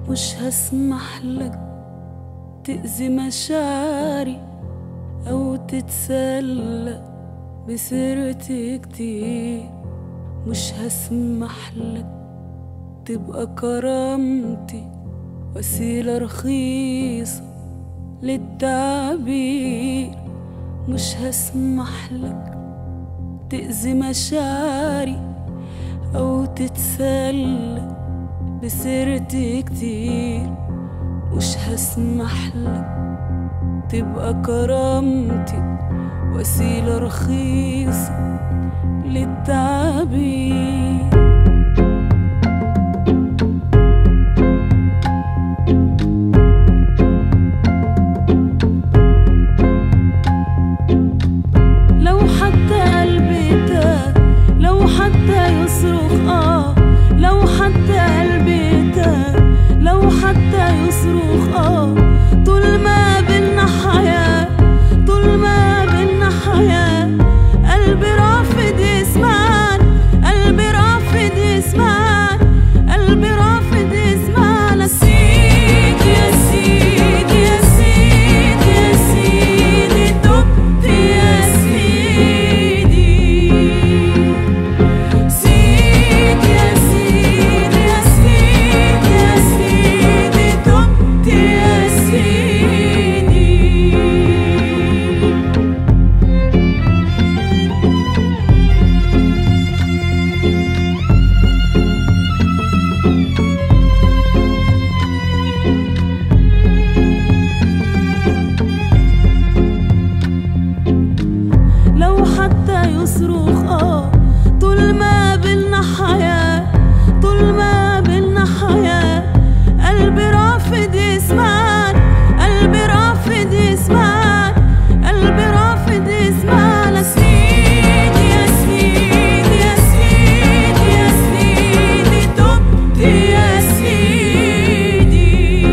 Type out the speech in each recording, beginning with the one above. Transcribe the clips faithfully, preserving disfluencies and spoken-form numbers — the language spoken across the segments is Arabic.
مش هسمح لك تأذي مشاعري أو تتسلى بسيرتي كتير. مش هسمح لك تبقى كرامتي وسيلة رخيصة للتعبير. مش هسمح لك تأذي مشاعري أو تتسلى بسيرتي كتير. مش هسمح لك تبقى كرامتي وسيلة رخيصة للتعبير. لو حتى قلبي تاه، لو حتى يصرخ آه، لو حتى قلبي تاه، لو حتى يصرخ آه، طول ما بينا حياة، طول ما بينا حياة. قلبي رافض يسمعني، قلبي رافض يسمعني، قلبي رافض يسمعني. سيدي يا سيدي يا سيدي يا سيدي تبت يا سيدي. سيدي يا سيدي يا سيدي يا سيدي تبت يا سيدي. لو حتى يصرخ آه، طول ما بينا حياة، طول ما بينا حياة. قلبي رافض يسمعني، قلبي رافض يسمعني، قلبي رافض يسمعني. سيدي يا سيدي يا سيدي يا سيدي تبت يا سيدي.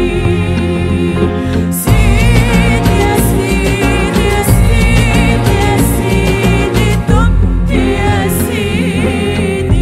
سيدي يا سيدي يا سيدي يا سيدي تبت يا سيدي.